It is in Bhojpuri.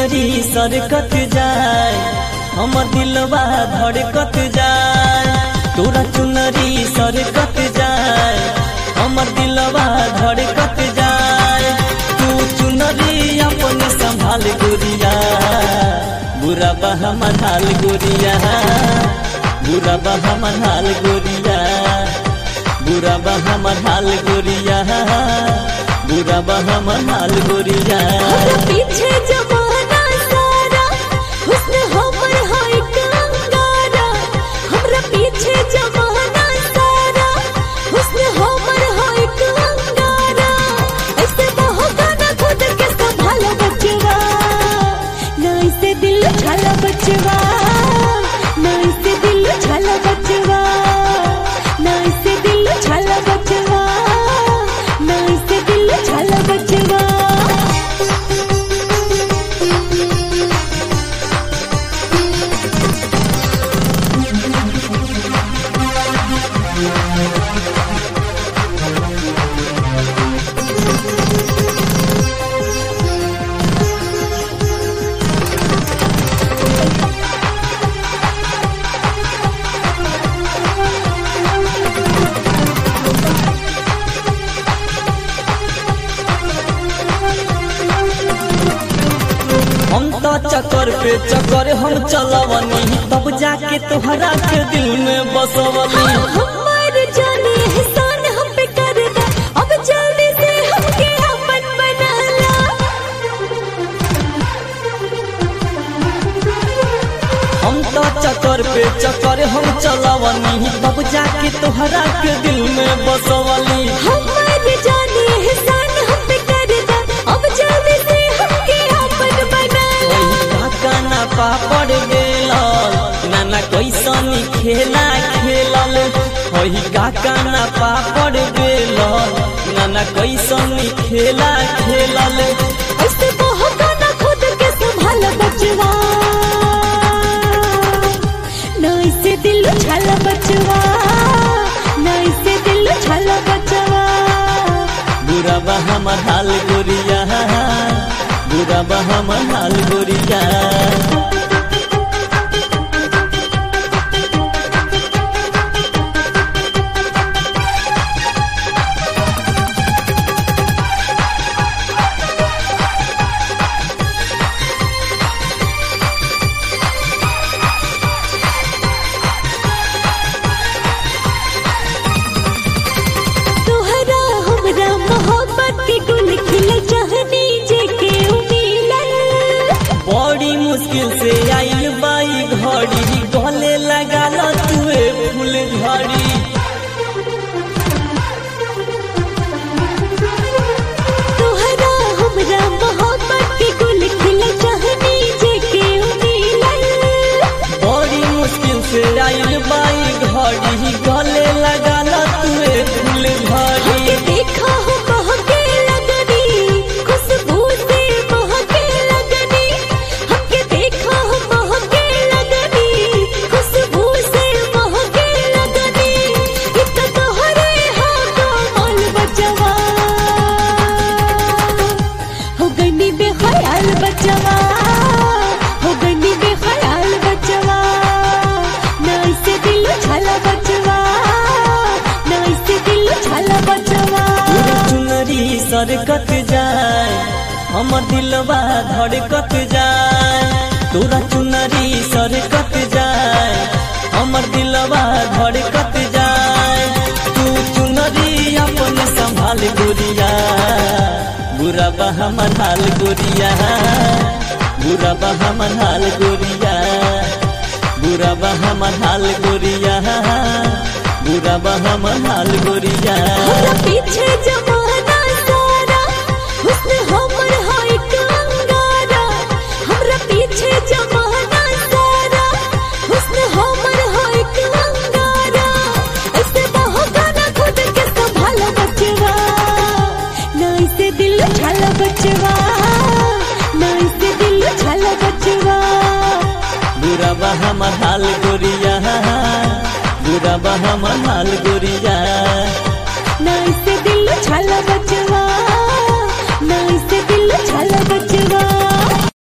चुनरी सरकत जाए हमर दिलवा धड़कत जाए तोरा चुनरी सरकत जाए हमर दिलवा धड़कत जाए तू चुनरी अपन संभाल गोरिया बुरा बहा मनाल गोरिया बुरा बहा मनाल गोरिया बुरा बहा मनाल गोरिया बुरा बहा मनाल गोरिया पीछे जमाना सारा हुस्न हमर है कंगारा हमरा पीछे जमाना सारा हुस्न हमर है कंगारा ऐसे बहका ना खुद के संभाल बचवा ना ऐसे दिल छाला बचवा ना ऐसे दिल छाला बचवा ना ऐसे दिल छाला बचवा ना ऐसे दिल छाला बचवा हम तो चक्कर पे चक्कर हम चलवनी तब जाके तोहरा के दिल में बसवनी हमार जाने एहसान हम पे कर दे अब जल्दी से हमके अपन बना ला हम तो चक्कर पे चक्कर हम चलवनी तब जाके तोहरा के दिल में बसवनी हमार जाने एहसान हम पे कर दे अब जल्दी से हमके अपन बना ला काना पापड़ बेलल नाना कैसनी खेला खेलल वही काना पापड़ बेलल नाना कैसनी खेला खेलल ऐसे बहका ना खुद के संभाल बचवा ना ऐसे दिल छाला बचवा ना ऐसे दिल छाला बचवा बुरा बहा मनाल गोरिया बुरा बहा मनाल गोरिया तोहरा हमरा मोहब्बत के गुल खिल चाहनी जे के उमिलल बड़ी मुश्किल से आइल बाई घड़ी गले लगा लो तुए फूल झड़ी तोहरा हमरा मोहब्बत के गुल खिल चाहनी जे के उमिलल बड़ी मुश्किल से आइल बाई घड़ी गले लगा लो तुए फूल झड़ी हमके देखा हो महके लगनी खुशबू से महके लगनी हमके देखा हो महके लगनी खुशबू से महके लगनी इत तोहरे हाथों मोल बचवा हो गनी बेख्याल बचवा हो गनी बेख्याल बचवा ना ऐसे दिल छाला बचवा ना ऐसे दिल छाला बचवा तोरा चुनरी सरकत जाए हमर दिलवा धड़कत जाए तोरा चुनरी सरकत जाए हमर दिलवा धड़कत जाए तू चुनरी अपन संभाल गोरिया बुरा बहा मनाल गोरिया बुरा बहा मनाल गोरिया बुरा बहा मनाल गोरिया बुरा बहा मनाल गोरिया हमरा पीछे जमाना सारा हुस्न हमर है कंगारा हमरा पीछे जमाना सारा हुस्न हमर है कंगारा ऐसे बहका ना खुद के संभाल बचवा ना ऐसे दिल छाला बचवा ना ऐसे दिल छाला बचवा बुरा बहा मनाल गोरिया बुरा बहा मनाल गोरिया।